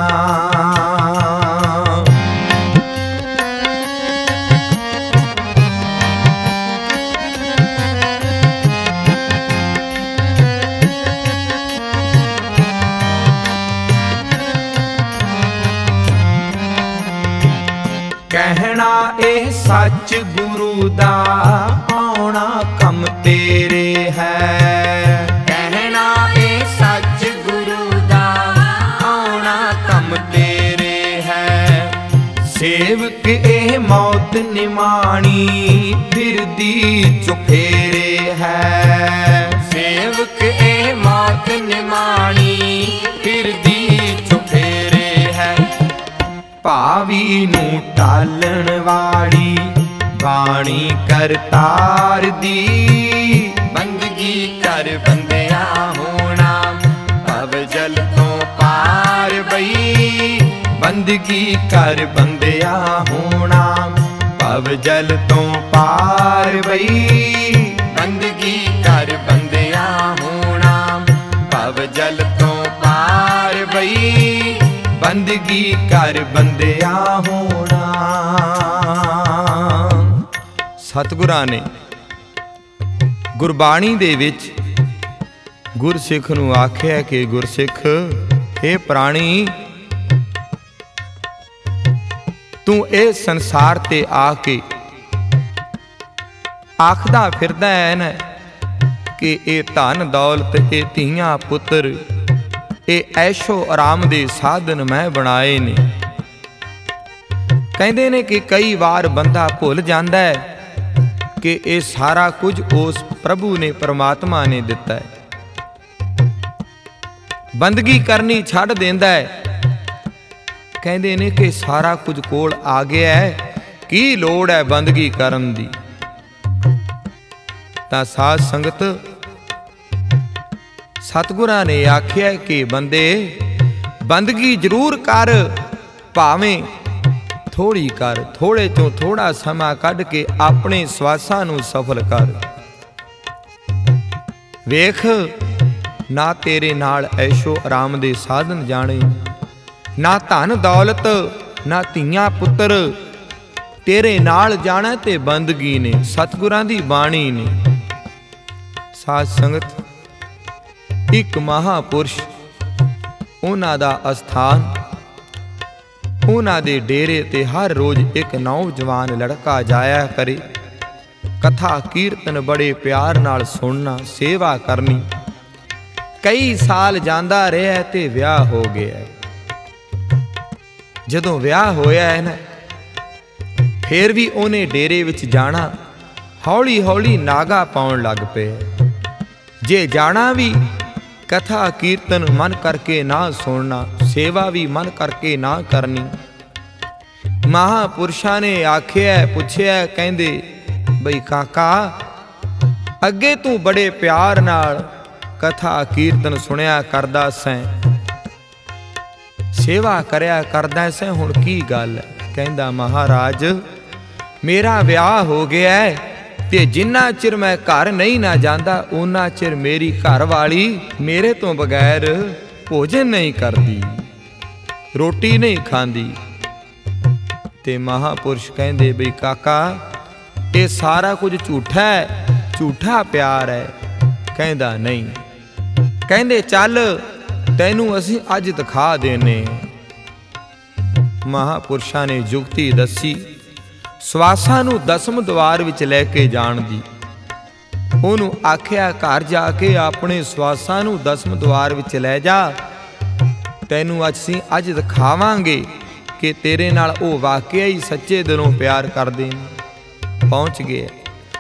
ਕਹਿਣਾ ਇਹ ਸੱਚ ਗੁਰੂ ਦਾ ਆਉਣਾ ਕੰਮ ਤੇਰੇ ਹੈ। ਕਹਿਣਾ ਇਹ ਸੱਚ ਗੁਰੂ ਦਾ ਆਉਣਾ ਕੰਮ ਤੇਰੇ ਹੈ। ਸੇਵਕ ਇਹ ਮੌਤ ਨਿਮਾਣੀ ਫਿਰਦੀ ਚੁਫੇਰੇ ਹੈ। ਸੇਵਕ ਇਹ ਮੌਤ ਨਿਮਾਣੀ ਫਿਰਦੀ ਚੁਫੇਰੇ ਹੈ। ਭਾਵੀ ਨੂੰ ਟਾਲਣ ਵਾਲੀ ਬਾਣੀ ਕਰਤਾਰ ਦੀ। ਬੰਦਗੀ ਕਰ ਬੰਦਿਆ ਹੋਣਾ ਭਵ ਜਲ ਤੋਂ ਪਾਰ ਬਈ। ਬੰਦਗੀ ਕਰ ਬੰਦਿਆ ਹੋਣਾ ਭਵ ਜਲ ਤੋਂ ਪਾਰ ਬਈ। ਬੰਦਗੀ ਕਰ ਬੰਦਿਆ ਹੋਣਾ ਭਵ ਜਲ ਤੋਂ ਪਾਰ ਬਈ। ਬੰਦਗੀ ਕਰ ਬੰਦਿਆ ਹੋਣਾ। ਸਤਿਗੁਰਾਂ ਨੇ ਗੁਰਬਾਣੀ ਦੇ ਵਿੱਚ ਗੁਰਸਿੱਖ ਨੂੰ ਆਖਿਆ ਕਿ ਗੁਰਸਿੱਖ ਇਹ ਪ੍ਰਾਣੀ ਤੂੰ ਇਹ ਸੰਸਾਰ ਤੇ ਆ ਕੇ ਆਖਦਾ ਫਿਰਦਾ ਹੈ ਨਾ ਕਿ ਇਹ ਧਨ ਦੌਲਤ, ਇਹ ਧੀਆਂ ਪੁੱਤਰ, ਇਹ ਐਸ਼ੋ ਆਰਾਮ ਦੇ ਸਾਧਨ ਮੈਂ ਬਣਾਏ ਨੇ। ਕਹਿੰਦੇ ਨੇ ਕਿ ਕਈ ਵਾਰ ਬੰਦਾ ਭੁੱਲ ਜਾਂਦਾ ਹੈ ਕਿ ਇਹ ਸਾਰਾ ਕੁਝ ਉਸ ਪ੍ਰਭੂ ਨੇ, ਪਰਮਾਤਮਾ ਨੇ ਦਿੱਤਾ ਹੈ। ਬੰਦਗੀ ਕਰਨੀ ਛੱਡ ਦਿੰਦਾ ਹੈ। ਕਹਿੰਦੇ ਨੇ ਕਿ ਸਾਰਾ ਕੁਝ ਕੋਲ ਆ ਗਿਆ ਹੈ, ਕੀ ਲੋੜ ਹੈ ਬੰਦਗੀ ਕਰਨ ਦੀ। ਤਾਂ ਸਾਧ ਸੰਗਤ ਸਤਿਗੁਰਾਂ ਨੇ ਆਖਿਆ ਕਿ ਬੰਦੇ ਬੰਦਗੀ ਜ਼ਰੂਰ ਕਰ, ਭਾਵੇਂ ਥੋੜੀ ਕਰ। ਥੋੜੇ ਚੋਂ ਥੋੜਾ ਸਮਾਂ ਕੱਢ ਕੇ ਆਪਣੇ ਸਵਾਸਾਂ ਨੂੰ ਸਫਲ ਕਰ। ਵੇਖ ਨਾ ਤੇਰੇ ਨਾਲ ਐਸ਼ੋ ਆਰਾਮ ਦੇ ਸਾਧਨ ਜਾਣੇ, ਨਾ ਧਨ ਦੌਲਤ, ਨਾ ਧੀਆਂ ਪੁੱਤਰ ਤੇਰੇ ਨਾਲ ਜਾਣਾ ਤੇ ਬੰਦਗੀ ਨੇ, ਸਤਿਗੁਰਾਂ ਦੀ ਬਾਣੀ ਨੇ। ਸਾਧ ਸੰਗਤ ਇੱਕ ਮਹਾਪੁਰਸ਼, ਉਹਨਾਂ ਦਾ ਅਸਥਾਨ, ਉਹਨਾਂ ਦੇ ਡੇਰੇ ਤੇ ਹਰ ਰੋਜ਼ ਇੱਕ ਨੌਜਵਾਨ ਲੜਕਾ ਜਾਇਆ ਕਰੇ। ਕਥਾ ਕੀਰਤਨ ਬੜੇ ਪਿਆਰ ਨਾਲ ਸੁਣਨਾ, ਸੇਵਾ ਕਰਨੀ। ਕਈ ਸਾਲ ਜਾਂਦਾ ਰਿਹਾ ਤੇ ਵਿਆਹ ਹੋ ਗਿਆ। ਜਦੋਂ ਵਿਆਹ ਹੋਇਆ ਹੈ ਨਾ, ਫੇਰ ਵੀ ਉਹਨੇ ਡੇਰੇ ਵਿੱਚ ਜਾਣਾ। ਹੌਲੀ ਹੌਲੀ ਨਾਗਾ ਪਾਉਣ ਲੱਗ ਪਏ। ਜੇ ਜਾਣਾ ਵੀ ਕਥਾ ਕੀਰਤਨ ਮਨ ਕਰਕੇ ਨਾ ਸੁਣਨਾ, ਸੇਵਾ ਵੀ ਮਨ ਕਰਕੇ ਨਾ ਕਰਨੀ। ਮਹਾਪੁਰਸ਼ਾਂ ਨੇ ਆਖਿਆ, ਪੁੱਛਿਆ, ਕਹਿੰਦੇ ਬਈ ਕਾਕਾ, ਅੱਗੇ ਤੂੰ ਬੜੇ ਪਿਆਰ ਨਾਲ ਕਥਾ ਕੀਰਤਨ ਸੁਣਿਆ ਕਰਦਾ ਸੈਂ, ਸੇਵਾ ਕਰਿਆ ਕਰਦਾ ਸੈਂ, ਹੁਣ ਕੀ ਗੱਲ ਹੈ? ਕਹਿੰਦਾ ਮਹਾਰਾਜ ਮੇਰਾ ਵਿਆਹ ਹੋ ਗਿਆ ਹੈ ਤੇ ਜਿੰਨਾ ਚਿਰ ਮੈਂ ਘਰ ਨਹੀਂ ਨਾ ਜਾਂਦਾ ਉਹਨਾਂ ਚਿਰ ਮੇਰੀ ਘਰ ਵਾਲੀ ਮੇਰੇ ਤੋਂ ਬਗੈਰ ਭੋਜਨ ਨਹੀਂ ਕਰਦੀ, ਰੋਟੀ ਨਹੀਂ ਖਾਂਦੀ। ਤੇ ਮਹਾਪੁਰਸ਼ ਕਹਿੰਦੇ ਬਈ ਕਾਕਾ ਇਹ ਸਾਰਾ ਕੁਝ ਝੂਠਾ ਹੈ, ਝੂਠਾ ਪਿਆਰ ਹੈ। ਕਹਿੰਦਾ ਨਹੀਂ। ਕਹਿੰਦੇ ਚੱਲ ਤੈਨੂੰ ਅਸੀਂ ਅੱਜ ਦਿਖਾ ਦੇਨੇ। ਮਹਾਪੁਰਸ਼ਾਂ ਨੇ ਜੁਗਤੀ ਦੱਸੀ ਸਵਾਸਾਂ ਨੂੰ ਦਸਮ ਦੁਆਰ ਵਿੱਚ ਲੈ ਕੇ ਜਾਣ ਦੀ। ਉਹਨੂੰ ਆਖਿਆ ਘਰ ਜਾ ਕੇ ਆਪਣੇ ਸਵਾਸਾਂ ਨੂੰ ਦਸਮ ਦੁਆਰ ਵਿੱਚ ਲੈ ਜਾ, ਤੈਨੂੰ ਅਸੀਂ ਅੱਜ ਦਿਖਾਵਾਂਗੇ ਕਿ ਤੇਰੇ ਨਾਲ ਉਹ ਵਾਕਿਆ ਹੀ ਸੱਚੇ ਦਿਲੋਂ ਪਿਆਰ ਕਰਦੇ ਨੇ। ਪਹੁੰਚ ਗਏ।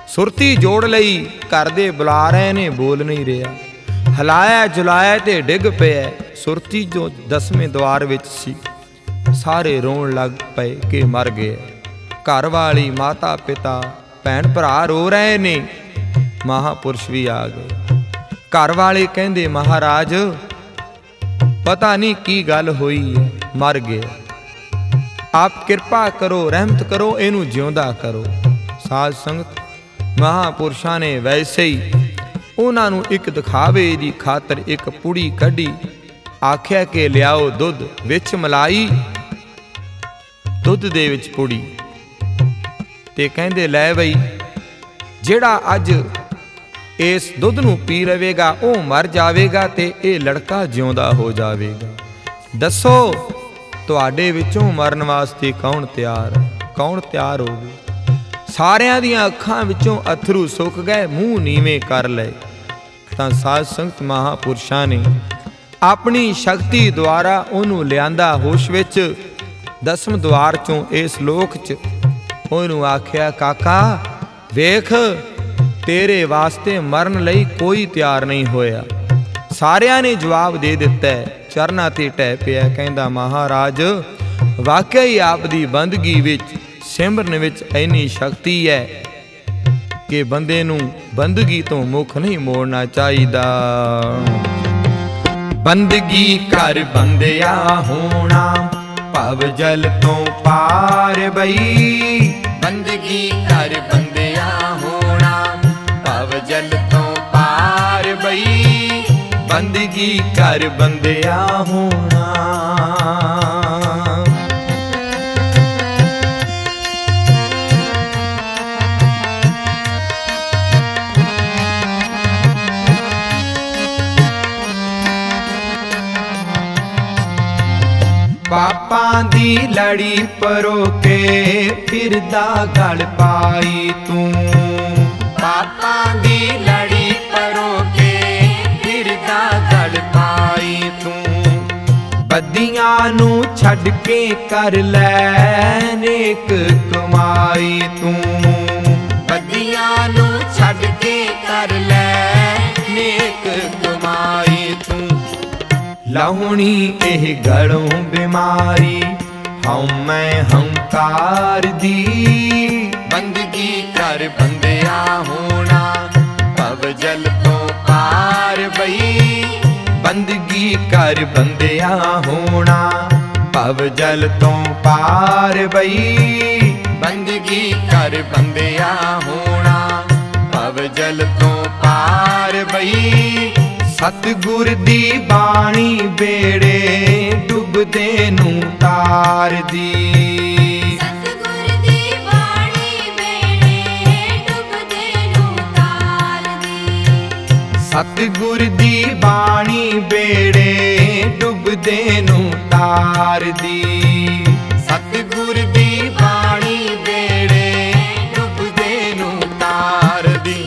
ਸੁਰਤੀ ਜੋੜ ਲਈ, ਘਰ ਦੇ ਬੁਲਾ ਰਹੇ ਨੇ, ਬੋਲ ਨਹੀਂ ਰਿਹਾ। ਹਲਾਇਆ ਜੁਲਾਇਆ ਤੇ ਡਿੱਗ ਪਿਆ। ਸੁਰਤੀ ਜੋ 10ਵੇਂ ਦੁਆਰ ਵਿੱਚ ਸੀ, ਸਾਰੇ ਰੋਣ ਲੱਗ ਪਏ ਕਿ ਮਰ ਗਏ। ਘਰ ਵਾਲੀ, ਮਾਤਾ ਪਿਤਾ, ਭੈਣ ਭਰਾ ਰੋ ਰਹੇ ਨੇ। ਮਹਾਪੁਰਸ਼ ਵੀ ਆ ਗਏ। ਘਰ ਵਾਲੇ ਕਹਿੰਦੇ, ਮਹਾਰਾਜ ਪਤਾ ਨਹੀਂ ਕੀ ਗੱਲ ਹੋਈ ਹੈ, ਮਰ ਗਿਆ। ਆਪ ਕਿਰਪਾ ਕਰੋ, ਰਹਿਮਤ ਕਰੋ, ਇਹਨੂੰ ਜਿਉਂਦਾ ਕਰੋ। ਸਾਧ ਸੰਗਤ ਮਹਾਪੁਰਸ਼ਾਂ ਨੇ ਵੈਸੇ ਹੀ ਉਹਨਾਂ ਨੂੰ ਇੱਕ ਦਿਖਾਵੇ ਦੀ ਖਾਤਰ ਇੱਕ ਪੁੜੀ ਕੱਢੀ। ਆਖਿਆ ਕਿ ਲਿਆਓ ਦੁੱਧ, ਵਿੱਚ ਮਲਾਈ, ਦੁੱਧ ਦੇ ਵਿੱਚ ਪੁੜੀ। ਤੇ ਕਹਿੰਦੇ, ਲੈ ਬਈ, ਜਿਹੜਾ ਅੱਜ ਇਸ ਦੁੱਧ ਨੂੰ ਪੀ ਲਵੇਗਾ ਉਹ ਮਰ ਜਾਵੇਗਾ ਤੇ ਇਹ ਲੜਕਾ ਜਿਉਂਦਾ ਹੋ ਜਾਵੇਗਾ। ਦੱਸੋ ਤੁਹਾਡੇ ਵਿੱਚੋਂ ਮਰਨ ਵਾਸਤੇ ਕੌਣ ਤਿਆਰ ਹੈ? ਕੌਣ ਤਿਆਰ ਹੋਵੇ? ਸਾਰਿਆਂ ਦੀਆਂ ਅੱਖਾਂ ਵਿੱਚੋਂ ਅਥਰੂ ਸੁੱਕ ਗਏ, ਮੂੰਹ ਨੀਵੇਂ ਕਰ ਲਏ। ਤਾਂ ਸਾਧ ਸੰਗਤ ਮਹਾਪੁਰਸ਼ਾਂ ਨੇ ਆਪਣੀ ਸ਼ਕਤੀ ਦੁਆਰਾ ਉਹਨੂੰ ਲਿਆਂਦਾ ਹੋਸ਼ ਵਿੱਚ। 10ਵੇਂ ਦੁਆਰ ਚੋਂ ਇਸ ਲੋਕ 'ਚ ਉਹਨੂੰ ਆਖਿਆ, ਕਾਕਾ ਵੇਖ, ਤੇਰੇ ਵਾਸਤੇ ਮਰਨ ਲਈ ਕੋਈ ਤਿਆਰ ਨਹੀਂ ਹੋਇਆ। ਸਾਰਿਆਂ ਨੇ ਜਵਾਬ ਦੇ ਦਿੱਤਾ। ਚਰਨਾਂ ਤੇ ਢਹਿ ਪਿਆ, ਕਹਿੰਦਾ, ਮਹਾਰਾਜ ਵਾਕਿਆ ਹੀ ਆਪ ਦੀ ਬੰਦਗੀ ਵਿੱਚ, ਸਿਮਰਨ ਵਿੱਚ ਇੰਨੀ ਸ਼ਕਤੀ ਹੈ ਕਿ ਬੰਦੇ ਨੂੰ ਬੰਦਗੀ ਤੋਂ ਮੁੱਖ ਨਹੀਂ ਮੋੜਨਾ ਚਾਹੀਦਾ। ਬੰਦਗੀ ਕਰ ਬੰਦਿਆ ਹੋਣਾ, ਭਵ ਜਲ ਤੋਂ ਪਾਰ ਬਈ। ਬੰਦਗੀ ਕਰ ਬੰਦਿਆ ਹੋਣਾ, ਭਵ ਜਲ ਤੋਂ ਪਾਰ ਬਈ। ਬੰਦਗੀ ਕਰ ਬੰਦਿਆ ਹੋਣਾ। ਪਾਪਾਂ ਦੀ ਲੜੀ ਪਰੋ ਕੇ ਫਿਰਦਾ ਗਲ ਪਾਈ ਤੂੰ। ਪਾਪਾਂ ਦੀ ਲੜੀ ਪਰੋ ਕੇ ਫਿਰਦਾ ਗਲ ਪਾਈ ਤੂੰ। ਬੱਦੀਆਂ ਨੂੰ ਛੱਡ ਕੇ ਕਰ ਲੈ ਨੇਕ ਕਮਾਈ ਤੂੰ। ਬੱਦੀਆਂ ਨੂੰ ਛੱਡ ਕੇ ਕਰ ਲੈ ਨੇਕ ਕਮਾਈ ਤੂੰ। ਲਾਹੁਣੀ ਇਹ ਗਲੋਂ ਬਿਮਾਰੀ, ਹਉਮੈ ਹੰਕਾਰ ਦੀ। ਬੰਦਗੀ ਕਰ ਬੰਦਿਆ ਹੋਣਾ, ਭਵ ਜਲ ਤੋਂ ਪਾਰ ਬਈ। ਬੰਦਗੀ ਕਰ ਬੰਦਿਆ ਹੋਣਾ, ਭਵ ਜਲ ਤੋਂ ਪਾਰ ਬਈ। ਬੰਦਗੀ ਕਰ ਬੰਦਿਆ ਹੋਣਾ, ਭਵ ਜਲ ਤੋਂ ਪਾਰ ਬਈ। ਸਤਿਗੁਰ ਦੀ ਬਾਣੀ ਬੇੜੇ ਡੁੱਬਦੇ ਨੂੰ ਤਾਰਦੀ। ਸਤਿਗੁਰ ਦੀ ਬਾਣੀ ਬੇੜੇ ਡੁੱਬਦੇ ਨੂੰ ਤਾਰਦੀ। ਸਤਿਗੁਰ ਦੀ ਬਾਣੀ ਬੇੜੇ ਡੁੱਬਦੇ ਨੂੰ ਤਾਰਦੀ। ਸਤਿਗੁਰ ਦੀ ਬਾਣੀ ਬੇੜੇ ਡੁੱਬਦੇ ਨੂੰ ਤਾਰਦੀ।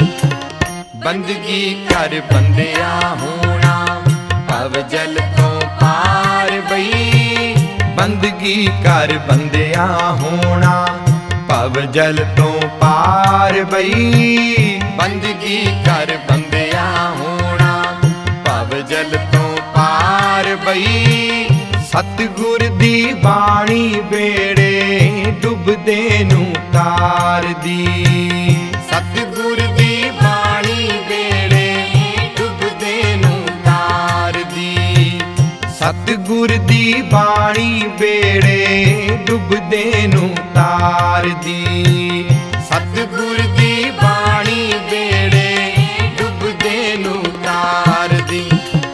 ਬੰਦਗੀ ਕਰ ਬੰਦਿਆ ਹੋਣਾ, ਭਵ ਜਲ ਤੋਂ ਪਾਰ ਬਈ। ਬੰਦਗੀ ਕਰ ਬੰਦਿਆ ਹੋਣਾ, ਭਵ ਜਲ ਤੋਂ ਪਾਰ ਬਈ। ਬੰਦਗੀ ਕਰ ਬੰਦਿਆ ਹੋਣਾ, ਭਵ ਜਲ ਤੋਂ ਪਾਰ ਬਈ। ਸਤਿਗੁਰ ਦੀ ਬਾਣੀ ਬੇੜੇ ਡੁੱਬਦੇ ਨੂੰ ਤਾਰਦੀ। ਸਤਿਗੁਰ ਦੀ ਬਾਣੀ ਬੇੜੇ ਡੁੱਬਦੇ ਨੂੰ ਤਾਰਦੀ। ਸਤਿਗੁਰ ਦੀ ਬਾਣੀ ਬੇੜੇ ਡੁੱਬਦੇ ਨੂੰ ਤਾਰਦੀ। ਸਤਿਗੁਰ ਦੀ ਬਾਣੀ ਬੇੜੇ ਡੁੱਬਦੇ ਨੂੰ ਤਾਰਦੀ।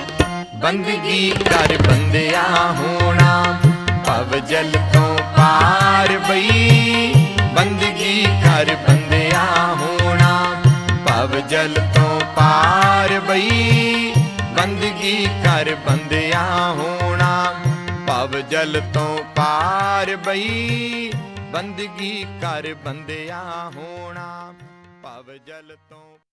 ਬੰਦਗੀ ਕਰ ਬੰਦਿਆ ਹੋਣਾ, ਭਵ ਜਲ ਤੋਂ ਪਾਰ ਬਈ। ਬੰਦਗੀ ਕਰ ਬੰਦਿਆ ਹੋਣਾ, ਭਵ ਜਲ ਤੋਂ ਪਾਰ ਬਈ। ਬੰਦਗੀ ਕਰ ਬੰਦਿਆ ਹੋਣਾ, ਭਵ ਜਲ ਤੋਂ ਪਾਰ ਬਈ। ਬੰਦਗੀ ਕਰ ਬੰਦਿਆ ਹੋਣਾ, ਭਵ ਜਲ ਤੋਂ